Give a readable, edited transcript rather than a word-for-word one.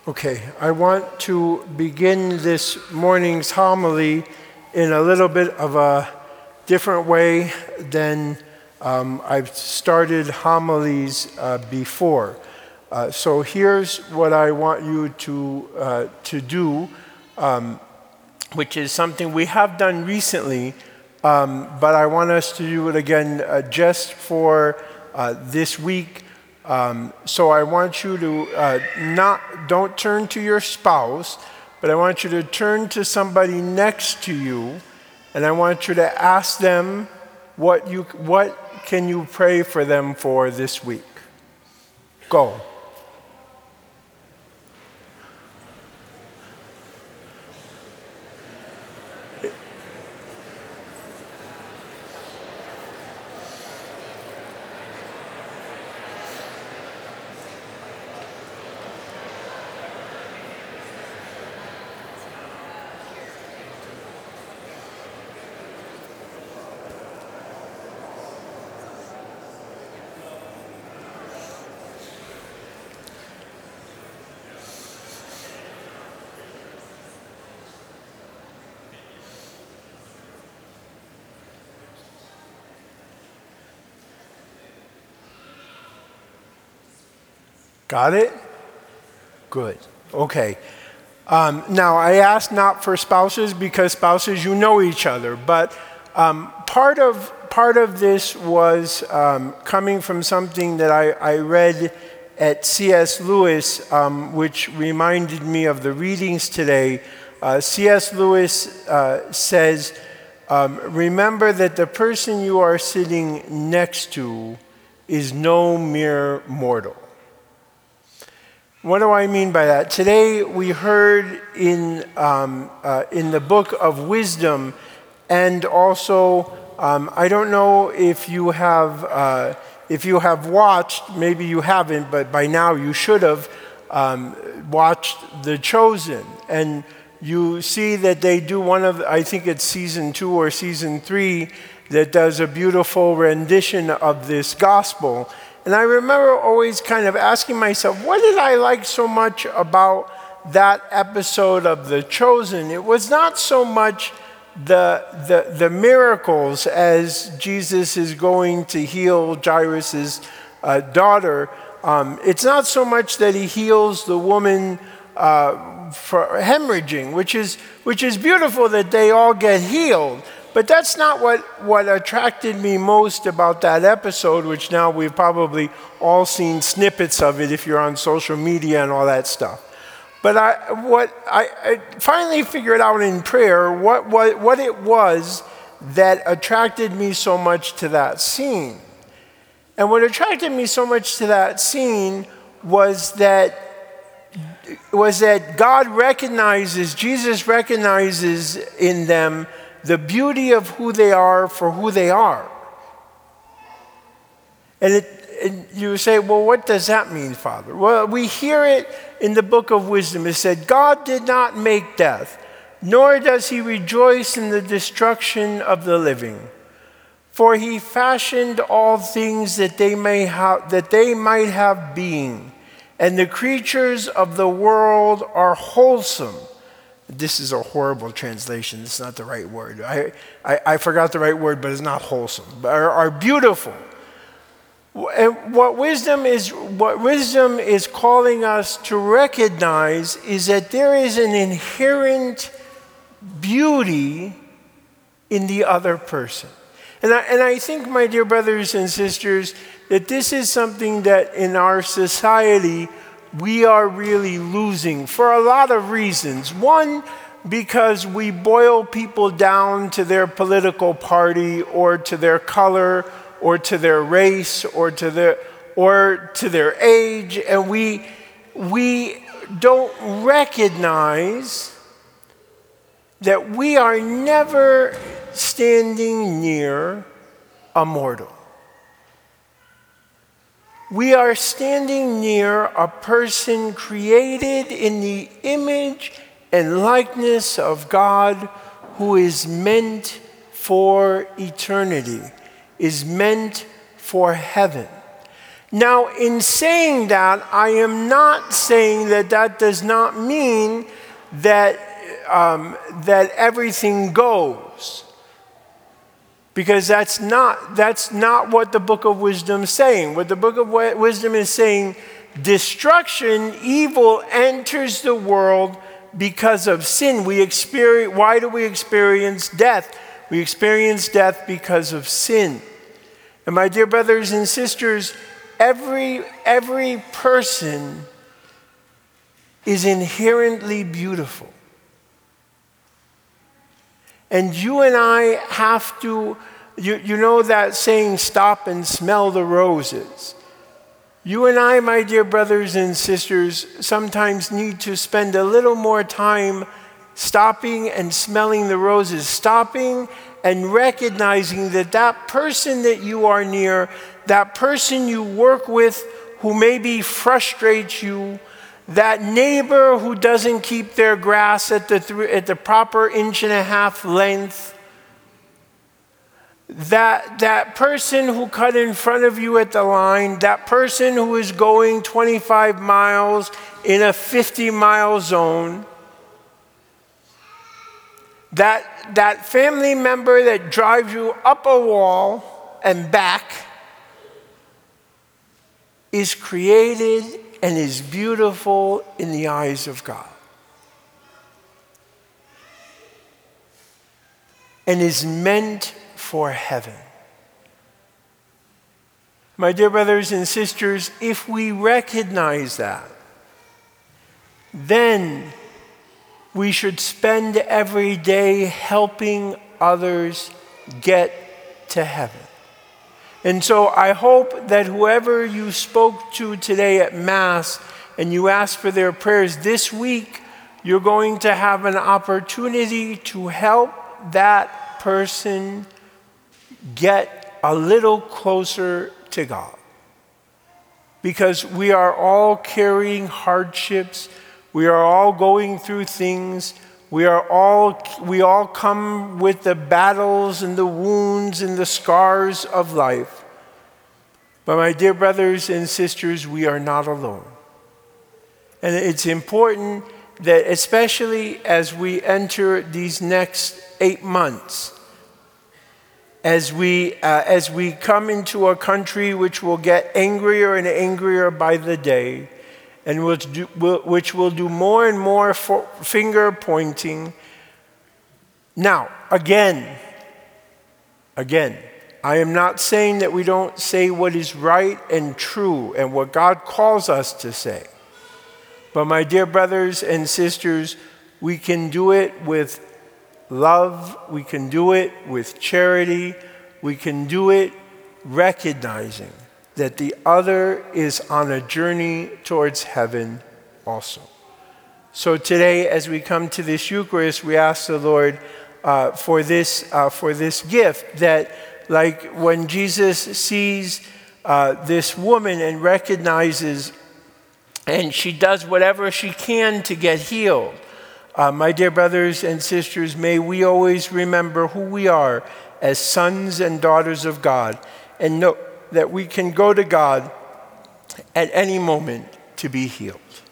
Okay, I want to begin this morning's homily in a little bit of a different way than I've started homilies before. So here's what I want you to do, which is something we have done recently, but I want us to do it again just for this week. So I want you to don't turn to your spouse, but I want you to turn to somebody next to you, and I want you to ask them what can you pray for them for this week. Go. Got it? Good. Okay. Now, I asked not for spouses because spouses, you know each other, but part of this was coming from something that I read at C.S. Lewis, which reminded me of the readings today. C.S. Lewis says, remember that the person you are sitting next to is no mere mortal. What do I mean by that? Today we heard in the book of wisdom, and also I don't know if you have watched, maybe you haven't, but by now you should have watched The Chosen, and you see that they do I think it's season 2 or season 3, that does a beautiful rendition of this gospel. And I remember always kind of asking myself, what did I like so much about that episode of The Chosen? It was not so much the miracles as Jesus is going to heal Jairus' daughter. It's not so much that he heals the woman for hemorrhaging, which is beautiful that they all get healed. But that's not what attracted me most about that episode, which now we've probably all seen snippets of it if you're on social media and all that stuff. But I finally figured out in prayer what it was that attracted me so much to that scene. And what attracted me so much to that scene was that God recognizes, Jesus recognizes in them the beauty of who they are for who they are. And you say, well, what does that mean, Father? Well, we hear it in the book of wisdom. It said, God did not make death, nor does he rejoice in the destruction of the living. For he fashioned all things that they might have being, and the creatures of the world are wholesome. This is a horrible translation. This is not the right word. I forgot the right word, but it's not wholesome. Are beautiful. And what wisdom is calling us to recognize is that there is an inherent beauty in the other person. And I think, my dear brothers and sisters, that this is something that in our society we are really losing for a lot of reasons. One, because we boil people down to their political party or to their color or to their race or to their age, and we don't recognize that we are never standing near a mortal. We are standing near a person created in the image and likeness of God, who is meant for eternity, is meant for heaven. Now, in saying that, I am not saying that that does not mean that, that everything goes. Because that's not what the book of wisdom is saying. What the book of wisdom is saying, destruction, evil enters the world because of sin. Why do we experience death? We experience death because of sin. And my dear brothers and sisters, every person is inherently beautiful. And you and I have to, you know that saying, stop and smell the roses. You and I, my dear brothers and sisters, sometimes need to spend a little more time stopping and smelling the roses, stopping and recognizing that that person that you are near, that person you work with who maybe frustrates you, that neighbor who doesn't keep their grass at the proper 1.5 inch length, that person who cut in front of you at the line, that person who is going 25 miles in a 50-mile zone, that family member that drives you up a wall and back is created and is beautiful in the eyes of God. And is meant for heaven. My dear brothers and sisters, if we recognize that, then we should spend every day helping others get to heaven. And so I hope that whoever you spoke to today at Mass and you asked for their prayers, this week you're going to have an opportunity to help that person get a little closer to God. Because we are all carrying hardships, we are all going through things, we all come with the battles and the wounds and the scars of life. But my dear brothers and sisters, we are not alone. And it's important that, especially as we enter these next 8 months, as we come into a country which will get angrier and angrier by the day, and which will do more and more finger pointing. Now, again, I am not saying that we don't say what is right and true and what God calls us to say. But my dear brothers and sisters, we can do it with love, we can do it with charity, we can do it recognizing that the other is on a journey towards heaven also. So today, as we come to this Eucharist, we ask the Lord for this gift, that like when Jesus sees this woman and recognizes, and she does whatever she can to get healed. My dear brothers and sisters, may we always remember who we are as sons and daughters of God, and know that we can go to God at any moment to be healed.